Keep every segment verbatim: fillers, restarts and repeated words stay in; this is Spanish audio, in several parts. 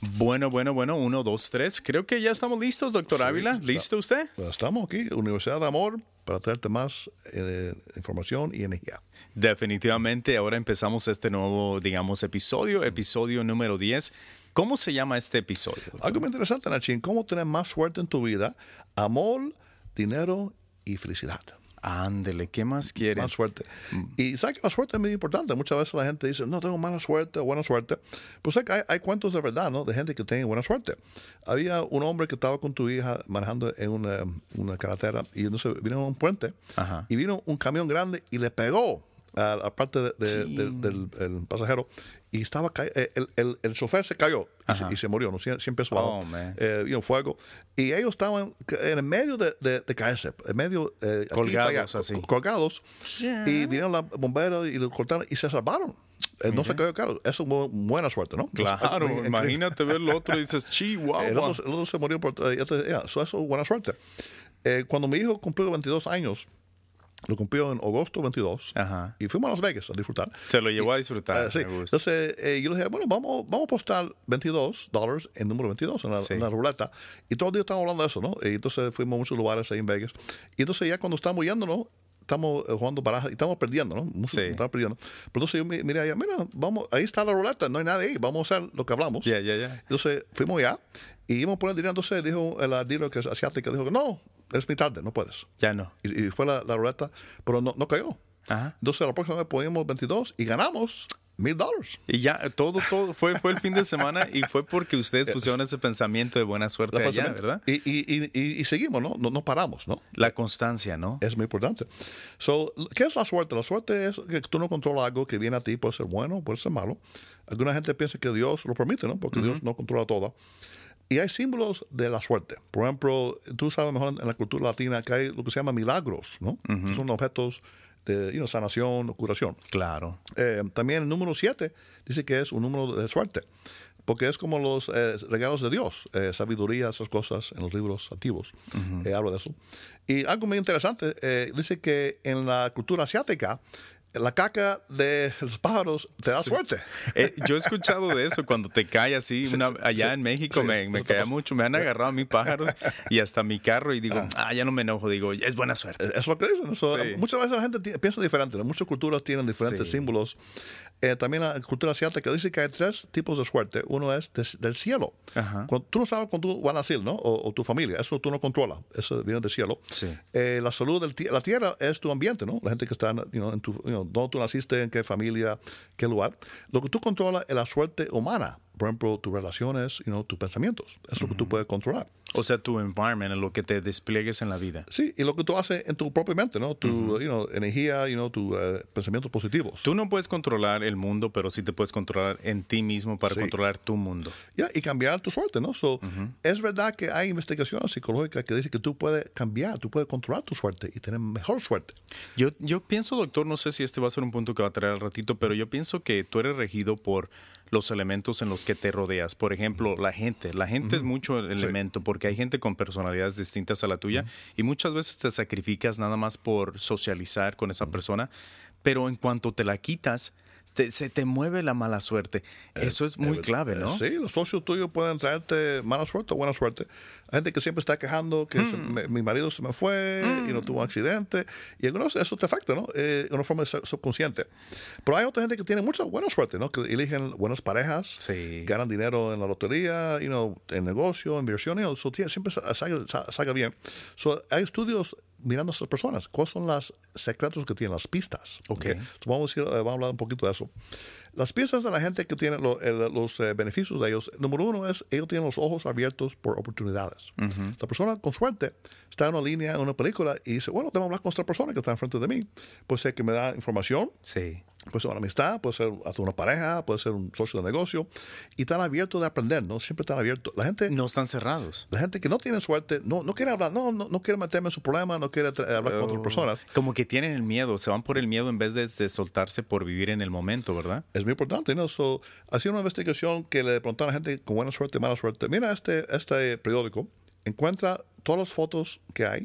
Bueno, bueno, bueno, uno, dos, tres. Creo que ya estamos listos, doctor Sí, Ávila. está- ¿Listo usted? Pues estamos aquí, Universidad de Amor, para traerte más eh, información y energía. Definitivamente, ahora empezamos este nuevo, digamos, episodio, episodio número diez. ¿Cómo se llama este episodio, doctor? Algo muy interesante, Nachín, cómo tener más suerte en tu vida, amor, dinero y felicidad. Ándele, ¿qué más quiere? Más suerte. Y sabes que la suerte es muy importante. Muchas veces la gente dice, no, tengo mala suerte o buena suerte. Pues sé que hay, hay cuentos de verdad, ¿no? De gente que tiene buena suerte. Había un hombre que estaba con tu hija manejando en una, una carretera y entonces vino a un puente Ajá. y vino un camión grande y le pegó a la parte de- de- Sí. del, del- el pasajero y estaba ca- eh, el, el, el chofer se cayó y se, Ajá. y se murió, ¿no? Sie- siempre es bajo Oh, man. eh, you know, fuego. Y ellos estaban en el medio de, de, de caerse, en medio eh, aquí Colgados, para allá, así. co- colgados. Y vinieron los bomberos y lo cortaron y se salvaron. Eh, no se cayó caro. Eso es bu- buena suerte, ¿no? Claro, Entonces, eh, imagínate ver lo otro y dices, el chihuahua. otro, el otro se murió por. eh, ya te- ya, so eso es buena suerte. Eh, cuando mi hijo cumplió veintidós años, lo cumplió en agosto veintidós, Ajá. y fuimos a Las Vegas a disfrutar. Se lo llevó a disfrutar. Ah, sí. me gusta. Entonces eh, yo le dije, bueno, vamos, vamos a apostar veintidós dólares en número veintidós en la, Sí. en la ruleta. Y todos los días estábamos hablando de eso, ¿no? Y entonces fuimos a muchos lugares ahí en Vegas. Y entonces ya cuando estamos yendo, ¿no? Estamos eh, jugando barajas y estamos perdiendo, ¿no? Mucho- Sí. Estamos perdiendo. Pero entonces yo mi- miré allá, mira, vamos, ahí está la ruleta, no hay nadie ahí, vamos a hacer lo que hablamos. Ya, ya, ya. Entonces fuimos allá y íbamos a poner dinero. Entonces dijo el dealer que es asiática, dijo que no, es mi tarde, no puedes. Ya no. Y, y fue la, la ruleta, pero no, no cayó. Ajá. Entonces la próxima vez ponemos veintidós y ganamos mil dólares. Y ya, todo, todo, fue, fue el fin de semana y fue porque ustedes pusieron ese pensamiento de buena suerte La allá, próxima- ¿verdad? Y, y, y, y- y seguimos, ¿no? ¿no? No paramos, ¿no? La constancia, ¿no? Es muy importante. So, ¿qué es la suerte? La suerte es que tú no controlas algo que viene a ti, puede ser bueno, puede ser malo. Alguna gente piensa que Dios lo permite, ¿no? Porque Dios no controla todo. Y hay símbolos de la suerte. Por ejemplo, tú sabes mejor en la cultura latina que hay lo que se llama milagros, ¿no? Que son objetos de you know, sanación o curación. Claro. Eh, también el número siete dice que es un número de suerte, porque es como los eh, regalos de Dios, eh, sabiduría, esas cosas en los libros antiguos. Eh, habla de eso. Y algo muy interesante, eh, dice que en la cultura asiática, la caca de los pájaros te da Sí. suerte. Eh, yo he escuchado de eso cuando te cae así. Una, sí, allá sí, en México sí, me, sí, me eso te caía pasa. mucho. Me han agarrado a mí pájaros y hasta mi carro y digo, ah, ya no me enojo. Digo, es buena suerte. Es lo que dicen. So, Sí. Muchas veces la gente ti- piensa diferente, ¿no? Muchas culturas tienen diferentes Sí. símbolos. Eh, también la cultura asiática dice que hay tres tipos de suerte. Uno es des- del cielo. Ajá. Cuando, tú no sabes cuándo tú vas a nacer, ¿no? O, o tu familia. Eso tú no controlas. Eso viene del cielo. Sí. Eh, la salud del ti- la tierra es tu ambiente, ¿no? La gente que está you know, en tu, you know, dónde tú naciste, en qué familia, qué lugar. Lo que tú controlas es la suerte humana. Por ejemplo, tus relaciones, you know, tus pensamientos. Eso es lo que tú puedes controlar. O sea, tu environment, lo que te despliegues en la vida. Sí, y lo que tú haces en tu propia mente, ¿no? Tu you know, energía, you know, tus eh, pensamientos positivos. Tú no puedes controlar el mundo, pero sí te puedes controlar en ti mismo para Sí. controlar tu mundo. Ya, y cambiar tu suerte, ¿no? So, Es verdad que hay investigaciones psicológicas que dicen que tú puedes cambiar, tú puedes controlar tu suerte y tener mejor suerte. Yo, yo pienso, doctor, no sé si este va a ser un punto que va a traer al ratito, pero yo pienso que tú eres regido por los elementos en los que te rodeas. Por ejemplo, la gente. La gente es mucho el elemento porque hay gente con personalidades distintas a la tuya y muchas veces te sacrificas nada más por socializar con esa persona, pero en cuanto te la quitas, te- se te mueve la mala suerte. Eso es muy clave, ¿no? Sí, los socios tuyos pueden traerte mala suerte o buena suerte. Hay gente que siempre está quejando que se- me- mi marido se me fue y no tuvo un accidente. Y algunos eso te afecta, ¿no? Eh, de una forma sub- subconsciente. Pero hay otra gente que tiene mucha buena suerte, ¿no? Que eligen buenas parejas, Sí. ganan dinero en la lotería, you know, en negocio, inversión, you know, so, tie- siempre sa- salga, sa- salga bien. So, hay estudios mirando a esas personas. ¿Cuáles son los secretos que tienen, las pistas? Ok. So, vamos, a decir, eh, vamos a hablar un poquito de eso. Las piezas de la gente que tiene lo- el- los eh, beneficios de ellos, número uno es, ellos tienen los ojos abiertos por oportunidades. La persona con suerte está en una línea, en una película, y dice, bueno, tengo que hablar con esta persona que está enfrente de mí. Puede ser que me da información, Sí. puede ser una amistad, puede ser hasta una pareja, puede ser un socio de negocio, y están abiertos de aprender, ¿no? Siempre están abiertos. La gente... No están cerrados. La gente que no tiene suerte no, no quiere hablar, no, no, no quiere meterme en su problema, no quiere tra- hablar con otras personas. Como que tienen el miedo, se van por el miedo en vez de, de soltarse por vivir en el momento, ¿verdad? Es muy importante, ¿no? So, hacía una investigación que le preguntaron a la gente con buena suerte y mala suerte. Mira este, este periódico, encuentra todas las fotos que hay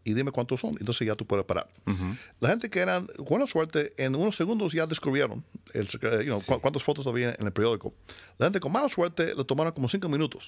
y dime cuántos son. Entonces ya tú puedes parar. Uh-huh. La gente que eran con buena suerte, en unos segundos ya descubrieron el, you know, sí. cu- cuántas fotos había en el periódico. La gente con mala suerte le tomaron como cinco minutos.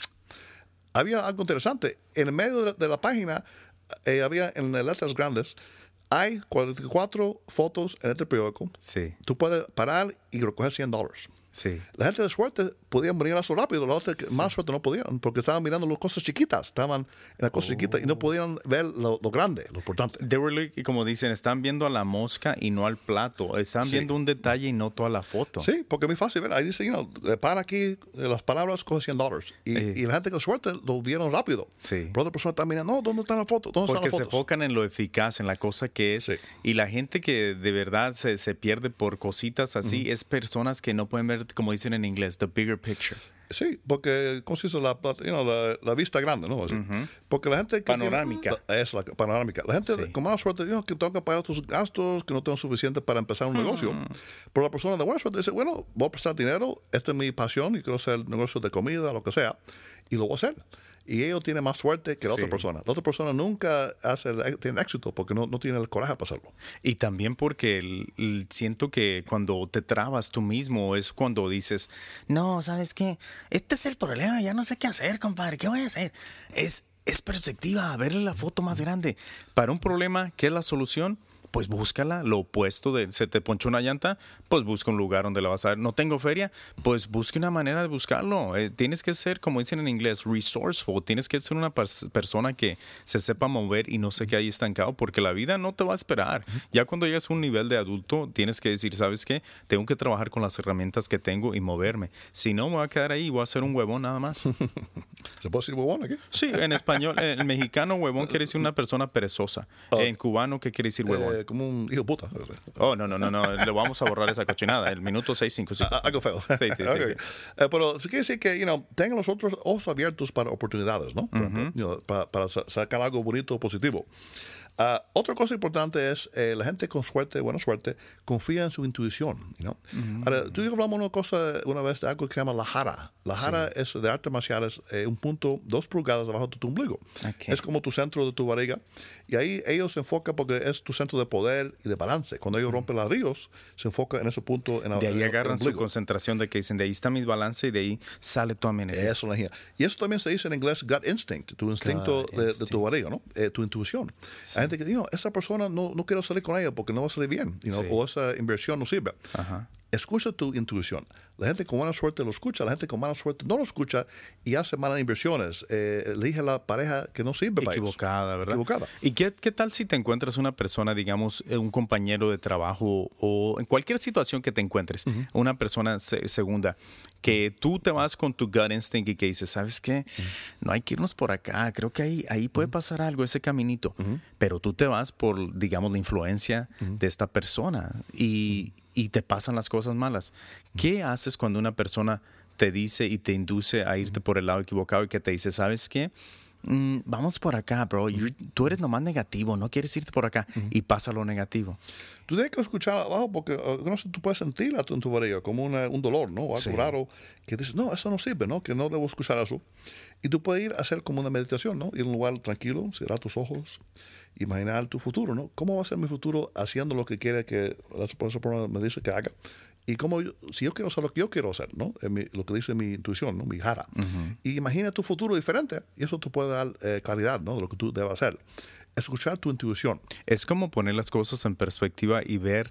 Había algo interesante. En el medio de la, de la página eh, había en letras grandes, hay cuarenta y cuatro fotos en este periódico. Sí. Tú puedes parar y recoger cien dólares. Sí. La gente de suerte podían venir eso rápido, la gente que sí. más suerte no podían, porque estaban mirando las cosas chiquitas, estaban en las cosas oh. chiquitas y no podían ver lo, lo grande, lo importante. They were like, como dicen, están viendo a la mosca y no al plato, están sí. viendo un detalle y no toda la foto. Sí, porque es muy fácil ver, ahí dice, you know, para aquí, las palabras coge cien dólares. Y, eh. y la gente con suerte lo vieron rápido. Sí. Pero otra persona está mirando, no, ¿dónde están las fotos? ¿Dónde porque están las se enfocan en lo eficaz, en la cosa que es. Sí. Y la gente que de verdad se, se pierde por cositas así, uh-huh. es personas que no pueden ver, como dicen en inglés, the bigger picture. Sí, porque, ¿cómo se dice? La, you know, la, la vista grande, ¿no? Uh-huh. Porque la gente... Que panorámica. Tiene, es la panorámica. La gente sí. con mala suerte, you know, que tengo que pagar tus gastos, que no tengo suficiente para empezar un uh-huh. negocio. Pero la persona de buena suerte dice, bueno, voy a prestar dinero, esta es mi pasión y quiero hacer negocios de comida, lo que sea, y lo voy a hacer. Y ellos tienen más suerte que la sí. otra persona. La otra persona nunca hace, tiene éxito porque no, no tiene el coraje para hacerlo. Y también porque el, el, siento que cuando te trabas tú mismo es cuando dices, no, ¿sabes qué? Este es el problema, ya no sé qué hacer, compadre. ¿Qué voy a hacer? Es, es perspectiva, verle la foto más grande. Para un problema, ¿qué es la solución? Pues búscala, lo opuesto de se te ponchó una llanta, pues busca un lugar donde la vas a ver. No tengo feria, pues busca una manera de buscarlo. Eh, tienes que ser, como dicen en inglés, resourceful. Tienes que ser una pers- persona que se sepa mover y no se quede ahí estancado, porque la vida no te va a esperar. Ya cuando llegas a un nivel de adulto, tienes que decir, ¿sabes qué? Tengo que trabajar con las herramientas que tengo y moverme. Si no, me voy a quedar ahí y voy a ser un huevón nada más. ¿Se puede decir huevón aquí? Sí, en español, en mexicano, huevón quiere decir una persona perezosa. Oh. En cubano, ¿qué quiere decir huevón? Eh, como un hijo puta. Oh, no, no, no, no. Le vamos a borrar esa cochinada. El minuto seis cinco cinco. Algo feo. Sí, sí, okay. sí, sí. Eh, pero sí quiere decir que, you know, tengan los otros ojos abiertos para oportunidades, ¿no? Para, uh-huh. you know, para, para sacar algo bonito, positivo. Uh, otra cosa importante es eh, la gente con suerte, buena suerte, confía en su intuición. You know? uh-huh. Ahora, tú y yo hablamos una cosa una vez de algo que se llama la jara. La jara sí. es de artes marciales, eh, un punto, dos pulgadas debajo de tu ombligo. Okay. Es como tu centro de tu barriga. Y ahí ellos se enfocan porque es tu centro de poder y de balance. Cuando ellos uh-huh. rompen los ríos, se enfocan en ese punto. En de ahí en agarran su concentración de que dicen, de ahí está mi balance y de ahí sale toda mi energía. Eso es la energía. Y eso también se dice en inglés gut instinct, tu instinto de, de tu barriga, ¿no? Eh, tu intuición. Sí. Hay gente que dice, no, esa persona no, no quiero salir con ella porque no va a salir bien, you know, sí. o esa inversión no sirve. Ajá. Escucha tu intuición. La gente con buena suerte lo escucha, la gente con mala suerte no lo escucha y hace malas inversiones. Eh, elige la pareja que no sirve para ellos. Equivocada, ¿verdad? Equivocada. ¿Y qué, qué tal si te encuentras una persona, digamos, un compañero de trabajo o en cualquier situación que te encuentres, uh-huh. una persona se, segunda, que tú te vas con tu gut instinct y que dices, ¿sabes qué? Uh-huh. No hay que irnos por acá, creo que ahí, ahí puede pasar algo, ese caminito. Uh-huh. Pero tú te vas por, digamos, la influencia uh-huh. de esta persona y... y te pasan las cosas malas. ¿Qué haces cuando una persona te dice y te induce a irte por el lado equivocado y que te dice, ¿sabes qué? Mm, vamos por acá, bro. You're, tú eres nomás negativo, no quieres irte por acá y pasa lo negativo. Tú tienes que escuchar abajo porque uh, no sé, tú puedes sentirla en tu barriga como una, un dolor, ¿no? O algo sí. raro que dices, no, eso no sirve, ¿no? Que no debo escuchar eso. Y tú puedes ir a hacer como una meditación, ¿no? Ir a un lugar tranquilo, cerrar tus ojos, imaginar tu futuro, ¿no? ¿Cómo va a ser mi futuro haciendo lo que quiere que la persona me dice que haga? Y cómo yo, si yo quiero hacer lo que yo quiero hacer, ¿no? Mi, lo que dice mi intuición, ¿no? Mi jara. Uh-huh. Y imagina tu futuro diferente y eso te puede dar eh, claridad, ¿no? De lo que tú debes hacer. Escuchar tu intuición. Es como poner las cosas en perspectiva y ver,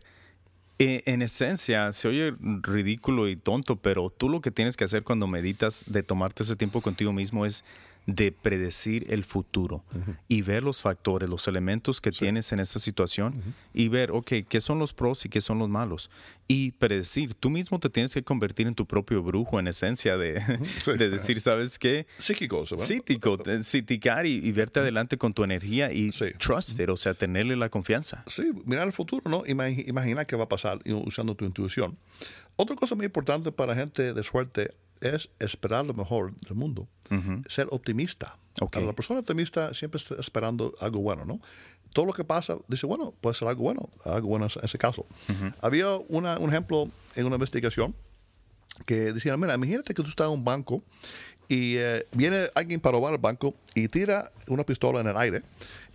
eh, en esencia, se oye ridículo y tonto, pero tú lo que tienes que hacer cuando meditas de tomarte ese tiempo contigo mismo es de predecir el futuro uh-huh. y ver los factores, los elementos que sí. tienes en esa situación uh-huh. y ver, ok, qué son los pros y qué son los malos. Y predecir, tú mismo te tienes que convertir en tu propio brujo, en esencia, de, sí. de decir, ¿sabes qué? Psíquico, ¿verdad? Psíquico, psiquicar y, y verte adelante con tu energía y sí. trust it, o sea, tenerle la confianza. Sí, mirar el futuro, ¿no? Imag- imagina qué va a pasar usando tu intuición. Otra cosa muy importante para gente de suerte es esperar lo mejor del mundo. Uh-huh. Ser optimista. Okay. La persona optimista siempre está esperando algo bueno, ¿no? Todo lo que pasa, dice, bueno, puede ser algo bueno, algo bueno en ese caso. Uh-huh. Había una, un ejemplo en una investigación que decía, mira, imagínate que tú estás en un banco y eh, viene alguien para robar el banco y tira una pistola en el aire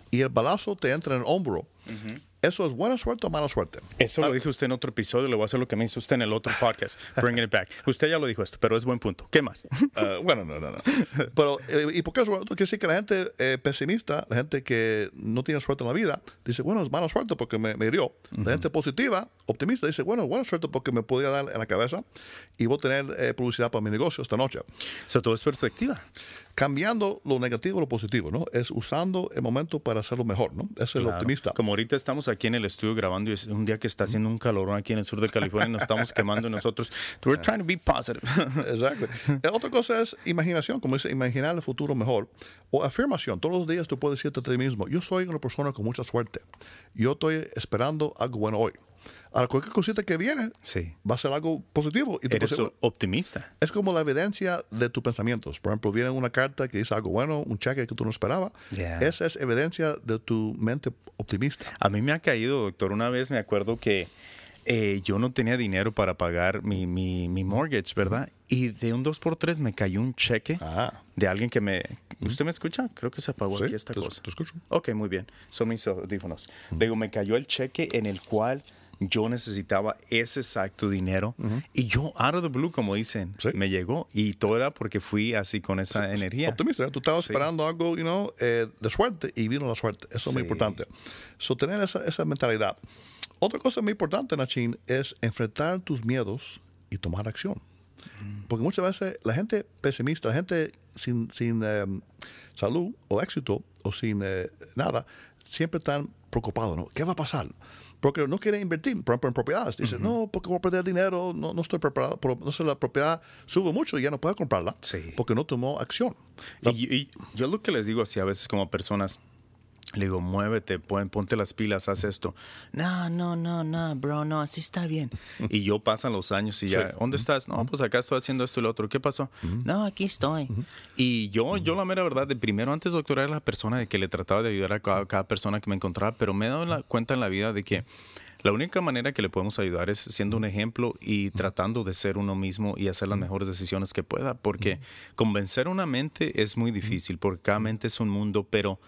y el balazo te entra en el hombro, uh-huh. ¿eso es buena suerte o mala suerte? Eso ah, lo dijo usted en otro episodio, le voy a hacer lo que me hizo usted en el otro podcast, Bringing It Back. Usted ya lo dijo esto, pero es buen punto. ¿Qué más? Uh, bueno, no, no, no. Pero, eh, ¿y por qué es bueno? Quiere decir que la gente eh, pesimista, la gente que no tiene suerte en la vida, dice, bueno, es mala suerte porque me, me hirió. Uh-huh. La gente positiva, optimista, dice, bueno, es buena suerte porque me podía dar en la cabeza y voy a tener eh, publicidad para mi negocio esta noche. Eso todo es perspectiva. Cambiando lo negativo a lo positivo, ¿no? Es usando el momento para hacerlo mejor, ¿no? Es el claro. optimista. Como ahorita estamos aquí en el estudio grabando y es un día que está haciendo un calorón aquí en el sur de California y nos estamos quemando nosotros. We're trying to be positive. Exacto. La otra cosa es imaginación, como dice, imaginar el futuro mejor. O afirmación. Todos los días tú puedes decirte a ti mismo, yo soy una persona con mucha suerte. Yo estoy esperando algo bueno hoy. Ahora, cualquier cosita que viene sí. va a ser algo positivo. Y Eres positivo. optimista. Es como la evidencia de tus pensamientos. Por ejemplo, viene una carta que dice algo bueno, un cheque que tú no esperabas. Yeah. Esa es evidencia de tu mente optimista. A mí me ha caído, doctor. Una vez me acuerdo que eh, yo no tenía dinero para pagar mi, mi, mi mortgage, ¿verdad? Y de un dos por tres me cayó un cheque ah. de alguien que me... ¿Usted me escucha? Creo que se apagó sí, aquí esta te, cosa. Te escucho. Ok, muy bien. Son mis audífonos. Mm. Digo, me cayó el cheque en el cual yo necesitaba ese exacto dinero. Uh-huh. Y yo, out of the blue, como dicen, sí. me llegó. Y todo era porque fui así con esa sí, energía. Optimista. ¿eh? Tú estabas sí. esperando algo, you know, eh, de suerte y vino la suerte. Eso sí. es muy importante. So, tener esa, esa mentalidad. Otra cosa muy importante, Nachín, es enfrentar tus miedos y tomar acción. Mm. Porque muchas veces la gente pesimista, la gente sin, sin um, salud o éxito o sin eh, nada, siempre están preocupados, ¿no? ¿Qué va a pasar? Porque no quieren invertir, por ejemplo, en propiedades. Dicen, uh-huh. no, porque voy a perder dinero, no, no estoy preparado. Pero, no sé, la propiedad sube mucho y ya no puedo comprarla sí. porque no tomó acción. La, y, y yo lo que les digo así a veces como personas, le digo, muévete, pon, ponte las pilas, haz esto. No, no, no, no, bro, no, así está bien. Y yo pasan los años y ya, sí. ¿dónde estás? No, pues acá estoy haciendo esto y lo otro. ¿Qué pasó? Uh-huh. No, aquí estoy. Uh-huh. Y yo, uh-huh. yo la mera verdad, de primero antes, doctor, era la persona de que le trataba de ayudar a cada, cada persona que me encontraba, pero me he dado la, cuenta en la vida de que la única manera que le podemos ayudar es siendo un ejemplo y tratando de ser uno mismo y hacer las mejores decisiones que pueda, porque convencer una mente es muy difícil, porque cada mente es un mundo, pero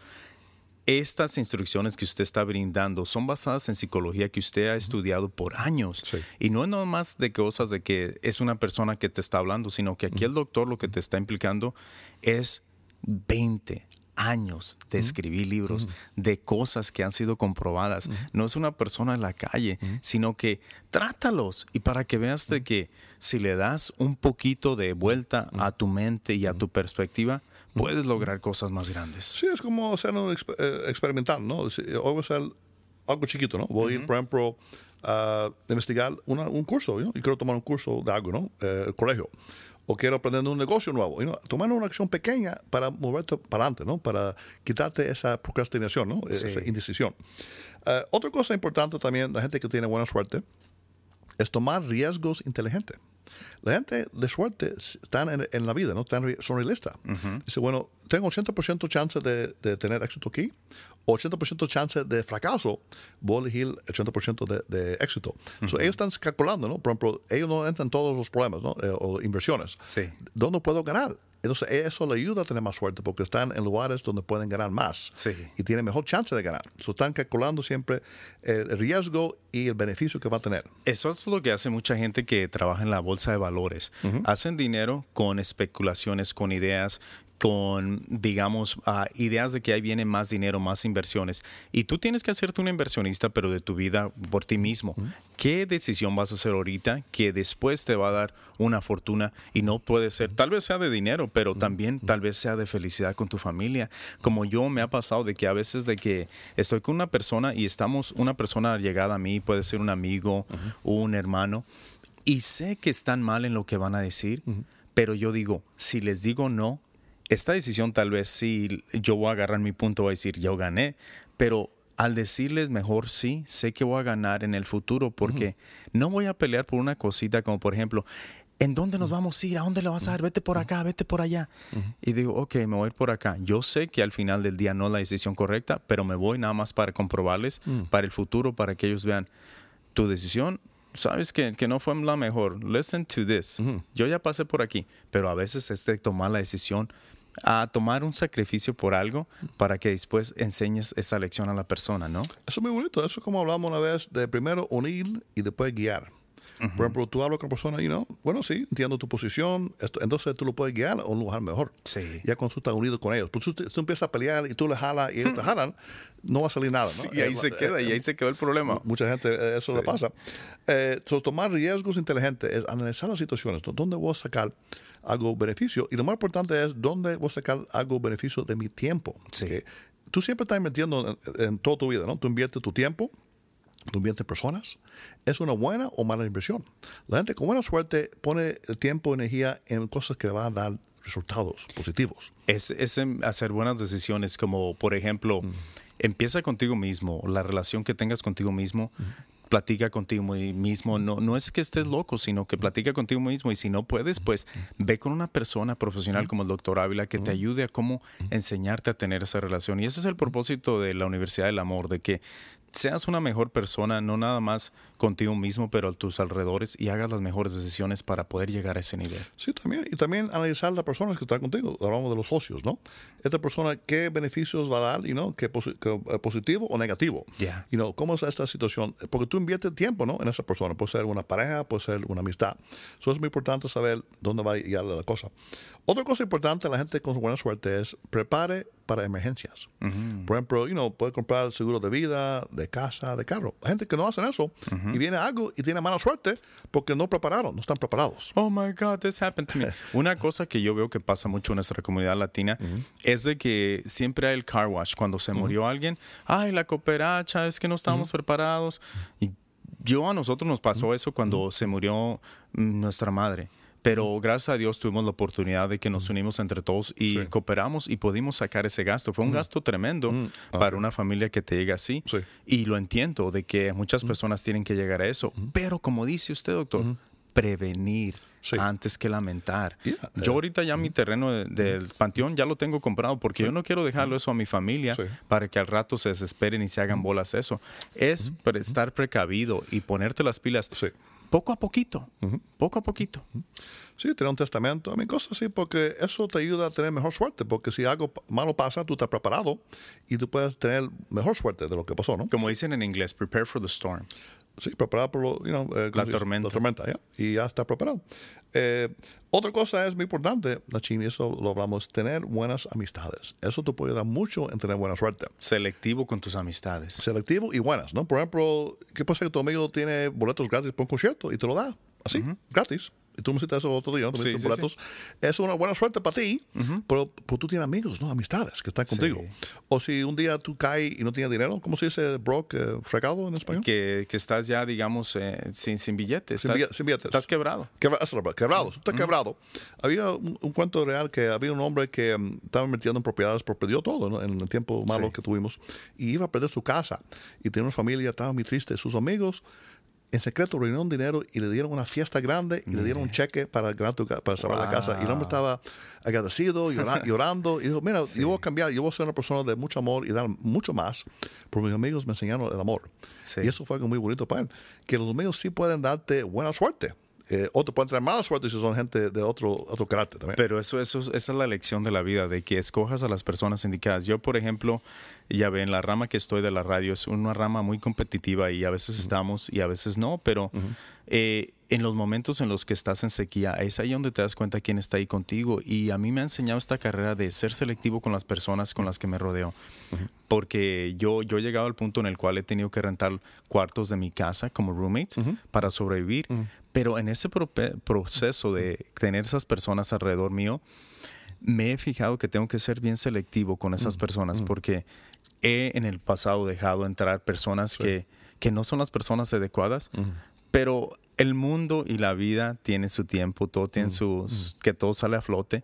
estas instrucciones que usted está brindando son basadas en psicología que usted ha estudiado por años. Sí. Y no es nada más de cosas de que es una persona que te está hablando, sino que aquí el doctor lo que te está implicando es veinte años de escribir libros, uh-huh. de cosas que han sido comprobadas. Uh-huh. No es una persona en la calle, uh-huh. sino que trátalos y para que veas de que si le das un poquito de vuelta uh-huh. a tu mente y a tu perspectiva, puedes lograr cosas más grandes. Sí, es como ser un exper- eh, experimental, ¿no? O hacer algo chiquito, ¿no? Voy a ir, uh-huh. por ejemplo, a investigar una, un curso, ¿no? Y quiero tomar un curso de algo, ¿no? Eh, el colegio. O quiero aprender un negocio nuevo. ¿no? Tomar una acción pequeña para moverte para adelante, ¿no? Para quitarte esa procrastinación, ¿no? Sí. Esa indecisión. Uh, otra cosa importante también, la gente que tiene buena suerte, es tomar riesgos inteligentes. La gente de suerte están en, en la vida, ¿no? Están, son realistas. Uh-huh. Dice, bueno, tengo ochenta por ciento chance de, de tener éxito aquí, ochenta por ciento chance de fracaso, voy a elegir el ochenta por ciento de, de éxito. Uh-huh. So, ellos están calculando, ¿no? Por ejemplo, ellos no entran en todos los problemas, ¿no? Eh, o inversiones. Sí. ¿Dónde puedo ganar? Entonces, eso le ayuda a tener más suerte porque están en lugares donde pueden ganar más sí. y tienen mejor chance de ganar. So, están calculando siempre el riesgo y el beneficio que va a tener. Eso es lo que hace mucha gente que trabaja en la bolsa de valores. Uh-huh. Hacen dinero con especulaciones, con ideas, con, digamos, uh, ideas de que ahí viene más dinero, más inversiones. Y tú tienes que hacerte un inversionista, pero de tu vida por ti mismo. Uh-huh. ¿Qué decisión vas a hacer ahorita que después te va a dar una fortuna? Y no puede ser, tal vez sea de dinero, pero uh-huh. también tal vez sea de felicidad con tu familia. Como yo me ha pasado de que a veces de que estoy con una persona y estamos, una persona llegada a mí, puede ser un amigo o uh-huh. un hermano, y sé que están mal en lo que van a decir, uh-huh. pero yo digo, si les digo no, esta decisión tal vez sí, yo voy a agarrar mi punto, voy a decir, yo gané, pero al decirles mejor sí, sé que voy a ganar en el futuro porque uh-huh. no voy a pelear por una cosita como, por ejemplo, ¿en dónde nos vamos a ir? ¿A dónde le vas a dar? Vete por acá, vete por allá. Uh-huh. Y digo, ok, me voy a ir por acá. Yo sé que al final del día no es la decisión correcta, pero me voy nada más para comprobarles, uh-huh. para el futuro, para que ellos vean tu decisión. Sabes que, que no fue la mejor. Listen to this. Uh-huh. Yo ya pasé por aquí, pero a veces es de tomar la decisión a tomar un sacrificio por algo para que después enseñes esa lección a la persona, ¿no? Eso es muy bonito. Eso es como hablamos una vez de primero unir y después guiar. Uh-huh. Por ejemplo, tú hablas con una persona y no, bueno, sí, entiendo tu posición, esto, entonces tú lo puedes guiar a un lugar mejor. Sí. Ya cuando tú estás unido con ellos. Pues tú, tú empiezas a pelear y tú le jalas y ellos te jalan, no va a salir nada, ¿no? Sí, y ahí eh, se queda, eh, y ahí se quedó el problema. Mucha gente eh, eso sí. le pasa. Eh, entonces, tomar riesgos inteligentes es analizar las situaciones. ¿Dónde voy a sacar algo beneficio? Y lo más importante es dónde voy a sacar algo beneficio de mi tiempo. Sí. Que tú siempre estás invirtiendo en, en toda tu vida, ¿no? Tú inviertes tu tiempo, tú inviertes personas. ¿Es una buena o mala inversión? La gente con buena suerte pone tiempo y energía en cosas que van a dar resultados positivos. Es, es hacer buenas decisiones, como por ejemplo, mm. empieza contigo mismo, la relación que tengas contigo mismo. Mm. Platica contigo mismo, no, no es que estés loco, sino que platica contigo mismo, y si no puedes, pues ve con una persona profesional como el doctor Ávila que te ayude a cómo enseñarte a tener esa relación. Y ese es el propósito de la Universidad del Amor, de que seas una mejor persona, no nada más contigo mismo, pero a tus alrededores, y hagas las mejores decisiones para poder llegar a ese nivel. Sí, también. Y también analizar las personas que están contigo. Hablamos de los socios, ¿no? Esta persona, ¿qué beneficios va a dar? You know, ¿qué posi- qué, positivo o negativo? Yeah. You know, ¿cómo es esta situación? Porque tú inviertes tiempo, ¿no? En esa persona. Puede ser una pareja, puede ser una amistad. Eso es muy importante saber dónde va a ir la cosa. Otra cosa importante, la gente con buena suerte es prepare para emergencias. Uh-huh. Por ejemplo, you know, puede comprar seguro de vida, de casa, de carro. Hay gente que no hacen eso uh-huh. y viene algo y tiene mala suerte porque no prepararon, no están preparados. Oh my God, this happened to me. Una cosa que yo veo que pasa mucho en nuestra comunidad latina uh-huh. es de que siempre hay el car wash. Cuando se uh-huh. murió alguien, ay, la cooperacha, es que no estábamos uh-huh. preparados. Y yo a nosotros nos pasó uh-huh. eso cuando uh-huh. se murió nuestra madre. Pero gracias a Dios tuvimos la oportunidad de que nos unimos entre todos y sí. cooperamos y pudimos sacar ese gasto. Fue un mm. gasto tremendo mm. para okay. una familia que te llega así. Sí. Y lo entiendo de que muchas personas mm. tienen que llegar a eso. Mm. Pero como dice usted, doctor, mm. prevenir sí. antes que lamentar. Yeah. Yo ahorita ya mm. mi terreno de, del panteón ya lo tengo comprado porque sí. yo no quiero dejarlo eso a mi familia sí. para que al rato se desesperen y se hagan bolas eso. Es mm. estar precavido y ponerte las pilas. Sí. Poco a poquito, uh-huh. poco a poquito. Uh-huh. Sí, tener un testamento, a mí cosas así, porque eso te ayuda a tener mejor suerte, porque si algo malo pasa, tú estás preparado y tú puedes tener mejor suerte de lo que pasó, ¿no? Como dicen en inglés, prepare for the storm. Sí, preparado por lo, you know, eh, la tormenta. La tormenta, ¿ya? Y ya está preparado. Eh, otra cosa es muy importante, Nachín, y eso lo hablamos, tener buenas amistades. Eso te puede ayudar mucho en tener buena suerte. Selectivo con tus amistades. Selectivo y buenas, ¿no? Por ejemplo, ¿qué pasa que tu amigo tiene boletos gratis por un concierto y te lo da? Así, uh-huh. gratis. Y tú me hiciste eso otro día, ¿no? Sí, sí, boletos. Sí. Es una buena suerte para ti, uh-huh. pero, pero tú tienes amigos, ¿no? Amistades que están contigo. Sí. O si un día tú caes y no tienes dinero, ¿cómo se dice broke, eh, fregado en español? Que, que estás ya, digamos, eh, sin, sin billetes. Sin, estás, sin billetes. Estás quebrado. Quebra, quebrado. Tú estás uh-huh. quebrado. Había un, un cuento real que había un hombre que um, estaba invirtiendo en propiedades, pero perdió todo, ¿no? En el tiempo malo sí. que tuvimos. Y iba a perder su casa. Y tenía una familia, estaba muy triste. Sus amigos en secreto reunieron dinero y le dieron una fiesta grande y yeah. le dieron un cheque para, para salvar wow. la casa. Y el hombre estaba agradecido, llorando, llorando y dijo, mira, sí. yo voy a cambiar, yo voy a ser una persona de mucho amor y dar mucho más, porque mis amigos me enseñaron el amor. Sí. Y eso fue algo muy bonito para él, que los amigos sí pueden darte buena suerte. Eh, o te pueden traer mala suerte si son gente de otro, otro carácter también. Pero eso, eso, esa es la lección de la vida, de que escojas a las personas indicadas. Yo, por ejemplo, ya ven, la rama que estoy de la radio es una rama muy competitiva y a veces uh-huh. estamos y a veces no, pero uh-huh. eh, en los momentos en los que estás en sequía, es ahí donde te das cuenta quién está ahí contigo. Y a mí me ha enseñado esta carrera de ser selectivo con las personas con las que me rodeo. Uh-huh. Porque yo, yo he llegado al punto en el cual he tenido que rentar cuartos de mi casa como roommates uh-huh. para sobrevivir. Uh-huh. Pero en ese pro- proceso de tener esas personas alrededor mío, me he fijado que tengo que ser bien selectivo con esas uh-huh. personas porque he en el pasado dejado entrar personas sí. que, que no son las personas adecuadas, uh-huh. pero el mundo y la vida tienen su tiempo, todo tiene uh-huh. sus, que todo sale a flote.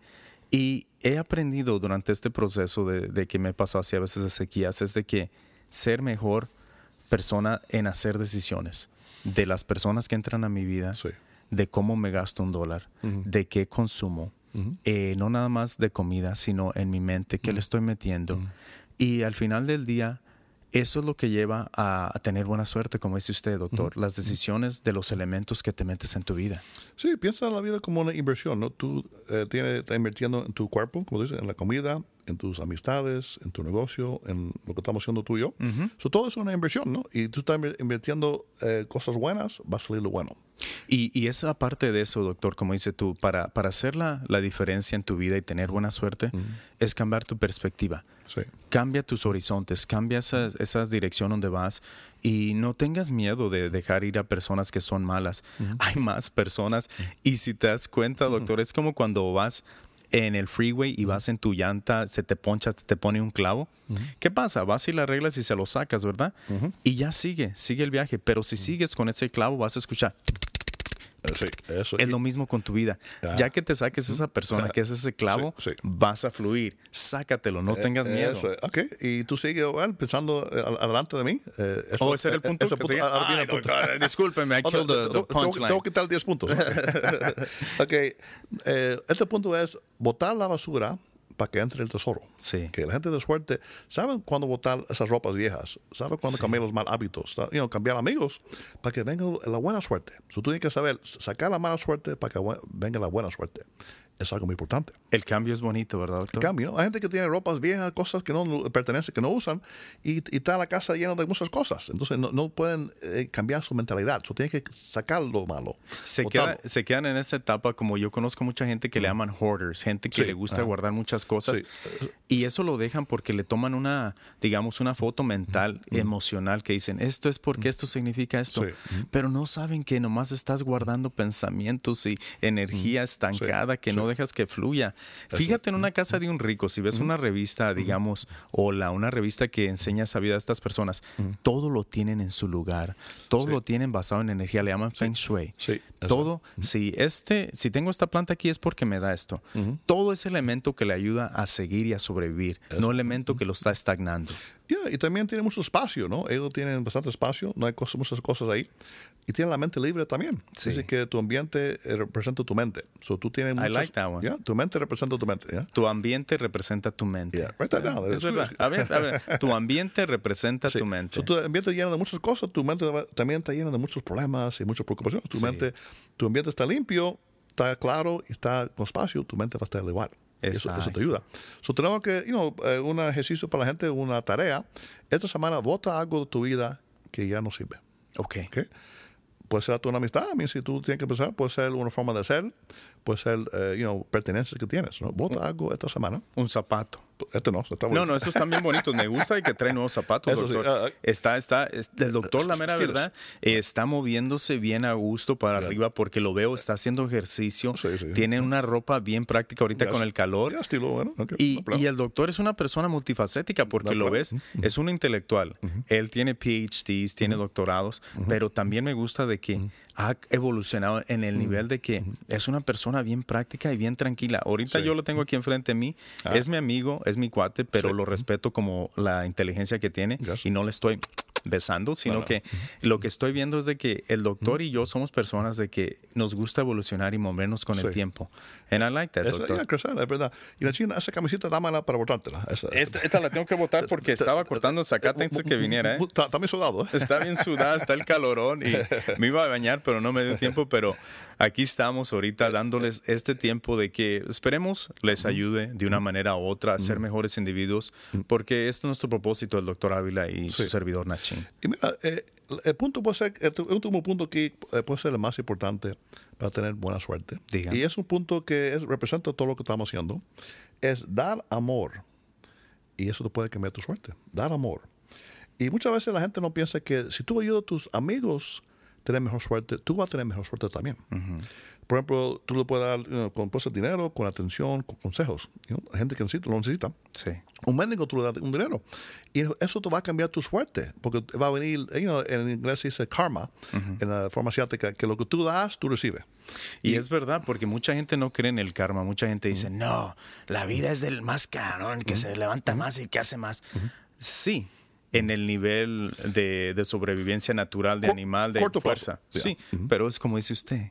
Y he aprendido durante este proceso de, de que me he pasado así a veces de sequías, es de que ser mejor persona en hacer decisiones de las personas que entran a mi vida, sí. de cómo me gasto un dólar, uh-huh. de qué consumo, uh-huh. eh, no nada más de comida, sino en mi mente, qué uh-huh. le estoy metiendo. Uh-huh. Y al final del día, Eso es lo que lleva a, a tener buena suerte, como dice usted, doctor. Uh-huh. Las decisiones de los elementos que te metes en tu vida. Sí, piensa en la vida como una inversión, ¿no? Tú eh, tienes, estás invirtiendo en tu cuerpo, como dices, en la comida, en tus amistades, en tu negocio, en lo que estamos haciendo tú y yo. Uh-huh. So, todo es una inversión, ¿no? Y tú estás invirtiendo eh, cosas buenas, va a salir lo bueno. Y, y esa parte de eso, doctor, como dices tú, para, para hacer la, la diferencia en tu vida y tener buena suerte, uh-huh. es cambiar tu perspectiva. Sí. Cambia tus horizontes, cambia esa, esa dirección donde vas y no tengas miedo de dejar ir a personas que son malas. Uh-huh. Hay más personas uh-huh. y si te das cuenta, doctor, uh-huh. es como cuando vas en el freeway y vas en tu llanta, se te poncha, te pone un clavo. Uh-huh. ¿Qué pasa? Vas y la arreglas y se lo sacas, ¿verdad? Uh-huh. Y ya sigue, sigue el viaje. Pero si uh-huh. sigues con ese clavo, vas a escuchar. Sí, eso. Es lo mismo con tu vida. Ah. Ya que te saques esa persona que es ese clavo, sí, sí. vas a fluir. Sácatelo, no eh, tengas miedo. Eso. Ok, y tú sigues well, pensando eh, adelante de mí. Eh, eso, oh, ese era el punto. Ese que punto ahora viene el punto. Doctor, discúlpeme, I killed the, the punchline. Tengo que quitar diez puntos. Ok, eh, este punto es botar la basura para que entre el tesoro. Sí. Que la gente de suerte sabe cuándo botar esas ropas viejas, sabe cuándo sí. cambiar los malos hábitos, you know, cambiar amigos para que venga la buena suerte. So, tú tienes que saber sacar la mala suerte para que venga la buena suerte. Es algo muy importante. El cambio es bonito, ¿verdad, doctor? El cambio, ¿no? Hay gente que tiene ropas viejas, cosas que no pertenecen, que no usan, y, y está la casa llena de muchas cosas. Entonces no, no pueden eh, cambiar su mentalidad. So, tienen que sacar lo malo. Se, queda, se quedan en esa etapa, como yo conozco mucha gente que mm. le llaman hoarders, gente que sí. le gusta ah. guardar muchas cosas. Sí. Y eso lo dejan porque le toman una, digamos, una foto mental, mm. emocional, que dicen, esto es porque mm. esto significa esto. Sí. Pero no saben que nomás estás guardando pensamientos y energía mm. estancada sí. que sí. no dejas que fluya. Eso. Fíjate en una casa de un rico, si ves uh-huh. una revista, digamos, uh-huh. o la, una revista que enseña esa vida a estas personas, uh-huh. todo lo tienen en su lugar, todo sí. lo tienen basado en energía, le llaman Feng Shui. Sí. Todo, uh-huh. si este, si tengo esta planta aquí es porque me da esto. Uh-huh. Todo ese elemento que le ayuda a seguir y a sobrevivir, eso. No elemento uh-huh. que lo está estagnando. Yeah, y también tiene mucho espacio, ¿no? Ellos tienen bastante espacio, no hay cosas, muchas cosas ahí. Y tienen la mente libre también. Sí. Dice que tu ambiente representa tu mente. So, tú tienes muchas, I like that one. Yeah, tu mente representa tu mente. Yeah? Tu ambiente representa tu mente. Yeah, write that yeah. down. Es verdad. A ver, a ver. Tu ambiente representa sí. tu mente. So, tu ambiente lleno de muchas cosas, tu mente también está llena de muchos problemas y muchas preocupaciones. Tu, sí. mente, tu ambiente está limpio, está claro y está con espacio, tu mente va a estar igual. Eso, eso te ayuda. So, tenemos que, you know, uh, un ejercicio para la gente, una tarea. Esta semana vota algo de tu vida que ya no sirve. Ok. okay? Puede ser a tu amistad, a mí, si tú tienes que empezar, puede ser una forma de ser, puede ser, uh, you know, pertenencias que tienes. ¿no? Vota un, algo esta semana. Un zapato. Este no, está no, no, esos están bien bonitos. Me gusta y que trae nuevos zapatos, Eso doctor. Sí. Uh, está, está, es, el doctor, uh, la mera estilos. verdad, eh, está moviéndose bien a gusto para yeah. arriba porque lo veo, está haciendo ejercicio. Sí, sí. Tiene una ropa bien práctica ahorita yeah, con el calor. Yeah, estilo, bueno. okay. y, no y el doctor es una persona multifacética porque no lo ves, uh-huh. es un intelectual. Uh-huh. Él tiene P H Ds, tiene uh-huh. doctorados, uh-huh. pero también me gusta de que uh-huh. ha evolucionado en el uh-huh. nivel de que uh-huh. es una persona bien práctica y bien tranquila. Ahorita sí. yo lo tengo aquí enfrente de mí. Ah. Es mi amigo, es mi cuate, pero sí. lo respeto como la inteligencia que tiene yes. y no le estoy besando, sino bueno. que uh-huh. lo que estoy viendo es de que el doctor uh-huh. y yo somos personas de que nos gusta evolucionar y movernos con sí. el tiempo. And I like that, Esa, doctor. Yeah, crecer, es verdad. Y la china, esa camiseta dámela para botártela. Esa, esta, esta la tengo que botar porque estaba cortando el zacate antes que viniera. ¿eh? Está, está muy sudado. ¿eh? Está bien sudada, está el calorón y me iba a bañar, pero no me dio tiempo, pero aquí estamos ahorita dándoles este tiempo de que esperemos les ayude de una manera u otra a ser mejores individuos, porque es nuestro propósito, el doctor Ávila y sí. su servidor Nachin. Y mira, eh, el punto puede ser, el último punto aquí puede ser el más importante para tener buena suerte. Digan. Y es un punto que es, representa todo lo que estamos haciendo, es dar amor. Y eso te puede cambiar tu suerte, dar amor. Y muchas veces la gente no piensa que si tú ayudas a tus amigos a tener mejor suerte, tú vas a tener mejor suerte también. Uh-huh. Por ejemplo, tú le puedes dar you know, con pues, dinero, con atención, con consejos. You know, gente que necesita, lo necesita. Sí. Un médico tú le das un dinero. Y eso te va a cambiar tu suerte. Porque va a venir, you know, en inglés se dice karma, uh-huh. en la forma asiática, que lo que tú das, tú recibes. Y, y es verdad, porque mucha gente no cree en el karma. Mucha gente dice, uh-huh. no, la vida es del más carón, que uh-huh. se levanta uh-huh. más y que hace más. Uh-huh. Sí. En el nivel de, de sobrevivencia natural, de Co- animal, de corto fuerza. Plazo. Sí, yeah. uh-huh. pero es como dice usted, uh-huh.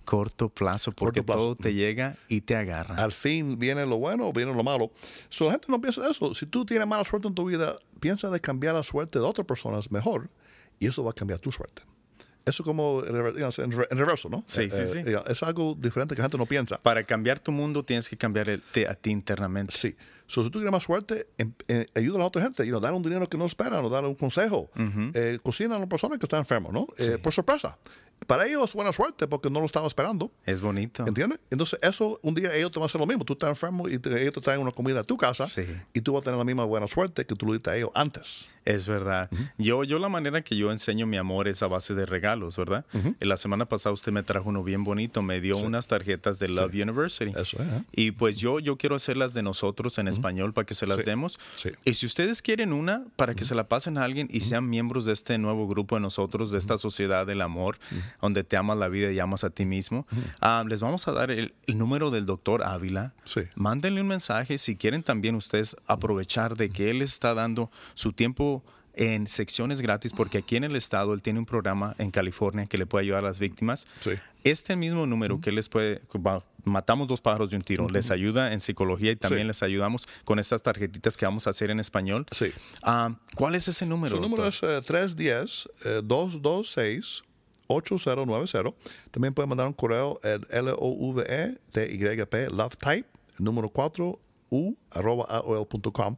corto plazo, porque Corto plazo. todo te llega y te agarra. Al fin viene lo bueno o viene lo malo. So, la gente no piensa eso. Si tú tienes mala suerte en tu vida, piensa de cambiar la suerte de otras personas mejor y eso va a cambiar tu suerte. Eso como en reverso, ¿no? Sí, eh, sí, sí. Eh, es algo diferente que la gente no piensa. Para cambiar tu mundo tienes que cambiar el, te, a ti internamente. Sí. So, si tú quieres más suerte, en, en, ayuda a la otra gente. You know, dar un dinero que no esperan, o dar un consejo. Uh-huh. eh, cocina a una persona que está enferma, ¿no? Sí. Eh, por sorpresa. Para ellos es buena suerte porque no lo estaban esperando. Es bonito. ¿Entiendes? Entonces, eso un día ellos te van a hacer lo mismo. Tú estás enfermo y te, ellos te traen una comida a tu casa sí. y tú vas a tener la misma buena suerte que tú lo diste a ellos antes. Es verdad. Uh-huh. Yo, yo la manera que yo enseño mi amor es a base de regalos, ¿verdad? Uh-huh. La semana pasada usted me trajo uno bien bonito. Me dio sí. unas tarjetas de Love sí. University. Eso es. ¿eh? Y pues yo, yo quiero hacerlas de nosotros en uh-huh. español para que se las sí. demos. Sí. Y si ustedes quieren una, para que uh-huh. se la pasen a alguien y uh-huh. sean miembros de este nuevo grupo de nosotros, de esta sociedad del amor, uh-huh. donde te amas la vida y amas a ti mismo, uh-huh. uh, les vamos a dar el, el número del doctor Ávila. Sí. Mándenle un mensaje. Si quieren también ustedes aprovechar de que él está dando su tiempo en secciones gratis, porque aquí en el estado él tiene un programa en California que le puede ayudar a las víctimas. Sí. Este mismo número uh-huh. que les puede, matamos dos pájaros de un tiro, uh-huh. les ayuda en psicología y también sí. les ayudamos con estas tarjetitas que vamos a hacer en español. Sí. Uh, ¿Cuál es ese número? Su número es uh, tres uno cero, dos dos seis, ocho cero nueve cero. También pueden mandar un correo en L O V E T Y P, Love Type, número cuatro u arroba A O L punto com.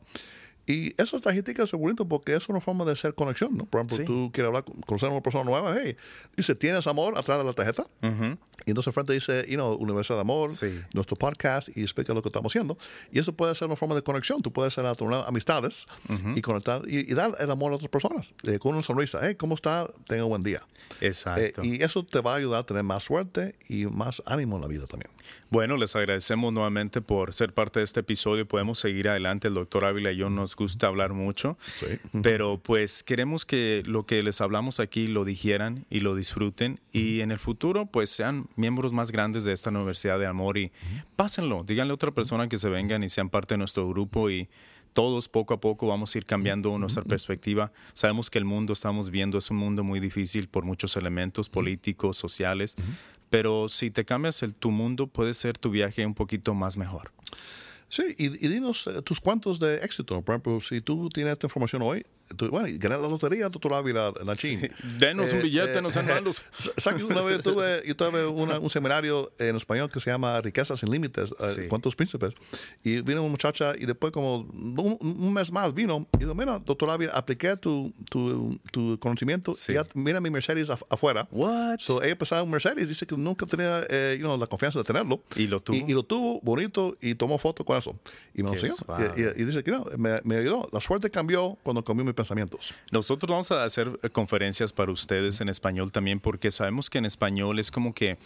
Y esas tarjetas son bonitas porque es una forma de hacer conexión, ¿no? Por ejemplo, sí. tú quieres hablar, conocer a una persona nueva, hey, dice, ¿tienes amor atrás de la tarjeta? Uh-huh. Y entonces frente dice, you know, Universidad de Amor, sí. nuestro podcast, y explica lo que estamos haciendo. Y eso puede ser una forma de conexión. Tú puedes hacer amistades uh-huh. y conectar y, y dar el amor a otras personas eh, con una sonrisa. Hey, ¿cómo está? Tenga un buen día. Exacto. Eh, y eso te va a ayudar a tener más suerte y más ánimo en la vida también. Bueno, les agradecemos nuevamente por ser parte de este episodio. Podemos seguir adelante. El doctor Ávila y yo nos gusta hablar mucho, sí. pero pues queremos que lo que les hablamos aquí lo digieran y lo disfruten y en el futuro pues sean miembros más grandes de esta Universidad de Amor y pásenlo. Díganle a otra persona que se vengan y sean parte de nuestro grupo y todos poco a poco vamos a ir cambiando nuestra perspectiva. Sabemos que el mundo estamos viendo es un mundo muy difícil por muchos elementos políticos, sociales, pero si te cambias el, tu mundo, puede ser tu viaje un poquito más mejor. Sí, y, y dinos uh, tus cuantos de éxito. Por ejemplo, si tú tienes esta información hoy, tú, bueno, gané la lotería, doctor Ávila, Nachín. Sí, denos eh, un billete, eh, no sean malos. ¿Sabes? Una vez yo tuve, yo tuve una, un seminario en español que se llama Riquezas sin Límites, uh, sí. ¿Cuántos príncipes? Y vino una muchacha y después como un, un mes más vino y dijo, mira, doctor Ávila, apliqué tu, tu, tu conocimiento sí. y ya, mira mi Mercedes af, afuera. What? So, ella empezaba un Mercedes, dice que nunca tenía eh, you know, la confianza de tenerlo. Y lo tuvo. Y, y lo tuvo bonito y tomó fotos con eso. Y me lo enseñó. Y, y, y dice que no, me, me ayudó. La suerte cambió cuando cambió mis pensamientos. Nosotros vamos a hacer conferencias para ustedes en español también, porque sabemos que en español es como que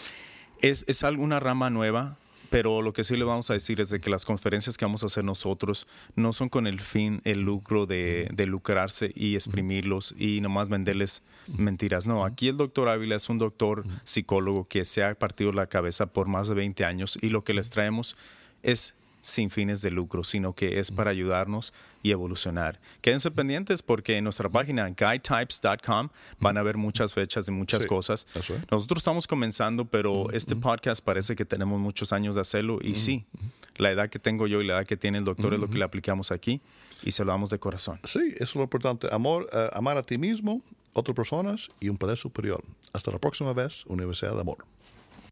es, es alguna rama nueva, pero lo que sí le vamos a decir es de que las conferencias que vamos a hacer nosotros no son con el fin, el lucro de, de lucrarse y exprimirlos y nomás venderles mentiras. No, aquí el doctor Ávila es un doctor psicólogo que se ha partido la cabeza por más de veinte años y lo que les traemos es sin fines de lucro, sino que es para ayudarnos y evolucionar. Quédense pendientes porque en nuestra página guy types punto com van a ver muchas fechas y muchas sí, cosas. Eso es. Nosotros estamos comenzando, pero mm-hmm. este podcast parece que tenemos muchos años de hacerlo y mm-hmm. sí, la edad que tengo yo y la edad que tiene el doctor mm-hmm. es lo que le aplicamos aquí y se lo damos de corazón. Sí, eso es lo importante. Amor, uh, amar a ti mismo, otras personas y un poder superior. Hasta la próxima vez, Universidad de Amor.